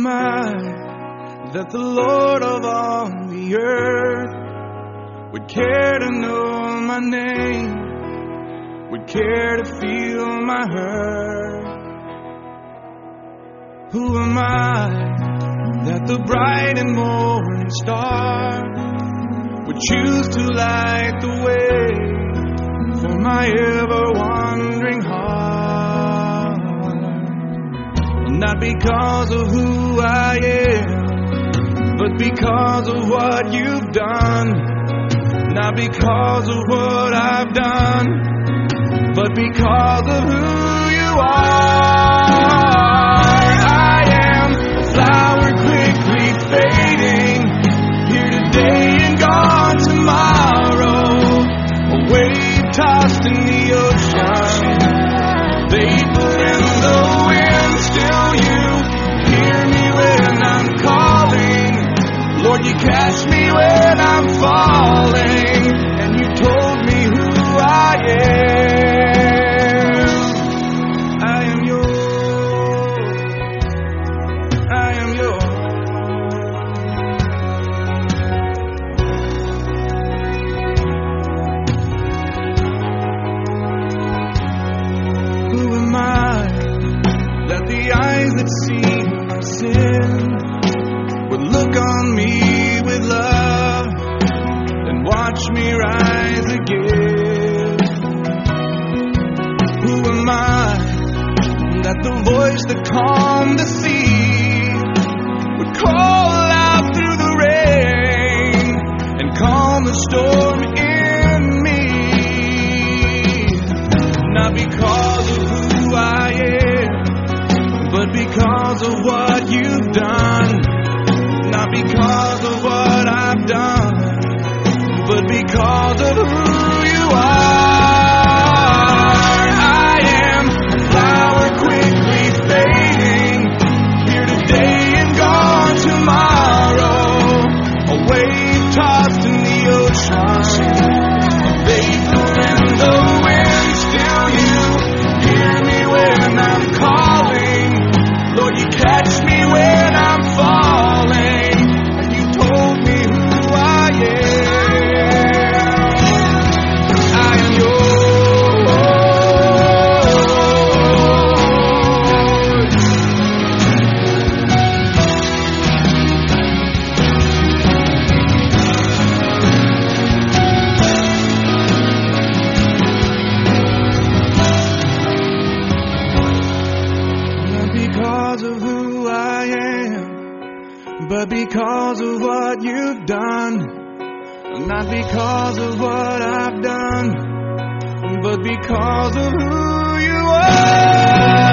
am I that the Lord of all the earth would care to know my name, would care to feel my hurt? Who am I that the bright and morning star would choose to light the way for my ever-wandering heart? Not because of who I am, but because of what you've done. Not because of what I've done, but because of who you are. I am a flower quickly fading, here today and gone tomorrow. A wave tossed in the ocean, vapor in the wind. Still you hear me when I'm calling. Lord, you catch me when I'm falling, and you told me who I am. I am yours. I am yours. Who am I that the eyes that see my sin would look on me with love and watch me rise again? Who am I that the voice that calmed the sea would call out through the rain and calm the storm in me? Not because of who I am, but because of what you've done. Not because of what I've done, but because of who you are. I am a flower quickly fading, here today and gone tomorrow. A wave tossed in the ocean, a vapor in the wind. Still you hear me when I'm calling. Lord, you catch me when I'm falling. But because of what you've done, not because of what I've done, but because of who you are.